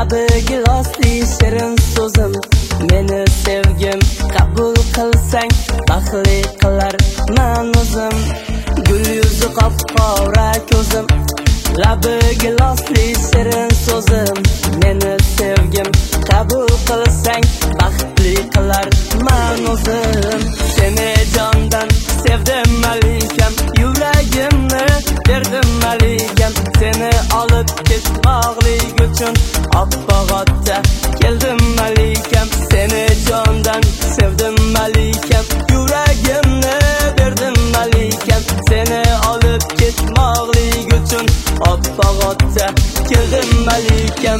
labi gilosli shirin so'zim, meni sevgim qabul qilsang baxtli qilar men o'zim. Gul yuzi qop-qora ko'zim, labi gilosli shirin so'zim, meni sevgim qabul qilsang baxtli qilar men o'zim. Seni jondan sevdim malikam, yuragimni berdim malikam, seni olib ketmoqlik uchun oppoq otda keldim malikam. Seni jondan sevdim malikam, yuragimni berdim malikam, seni olib ketmoqlik uchun oppoq otda keldim malikam.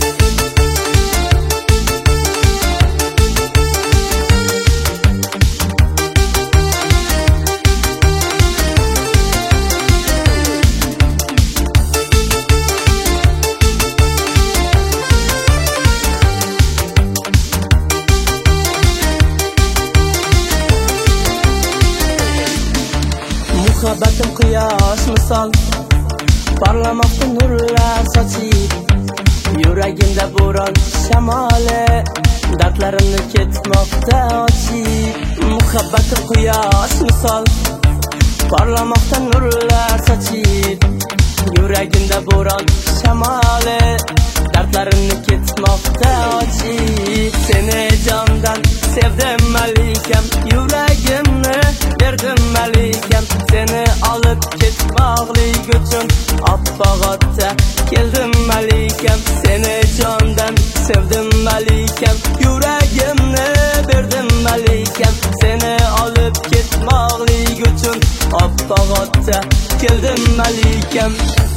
Muhabbatim quyosh misol, parlamoqda nurlar sochib, yuragimda bo'ron shamoli, dardlarimni ketmoqda ochib. Muhabbatim quyosh misol, parlamoqda nurlar sochib, yuragimda bo'ron shamoli, dardlarimni ketmoqda ochib. Seni jondan sevdim malikam, yuragimni berdim malikam, seni olib ketmoqlik uchun oppoq otda keldim malikam. Seni jondan sevdim malikam, yuragimni berdim malikam, seni olib ketmoqlik uchun oppoq otda keldim malikam.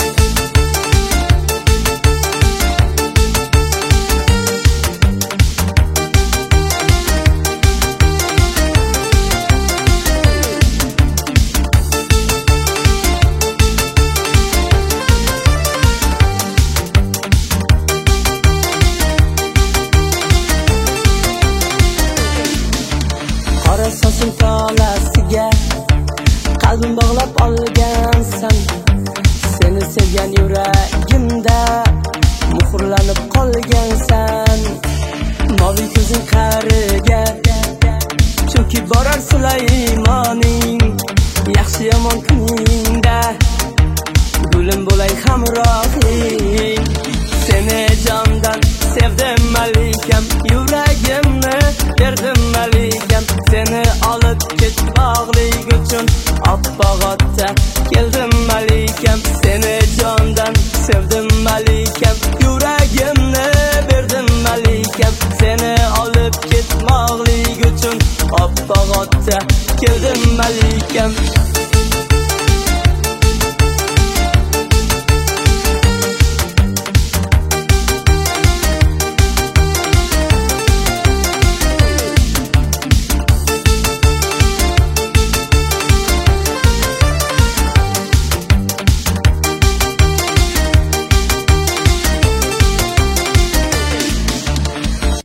Soching tolasiga qalbim bog'lab olgansan, seni sevgan yuragimda muhrlanib qolgansan. Moviy ko'zing qariga cho'kib borar Sulaymoning, yaxshi yomon kuningda gulim bo'lay hamrohing. Seni jondan sevdim malikam, yuragimni berdim malikam, seni olib ketmoqlik uchun oppoq otda keldim malikam. Seni jondan sevdim malikam, yuragimni berdim malikam, seni olib ketmoqlik uchun oppoq otda keldim malikam.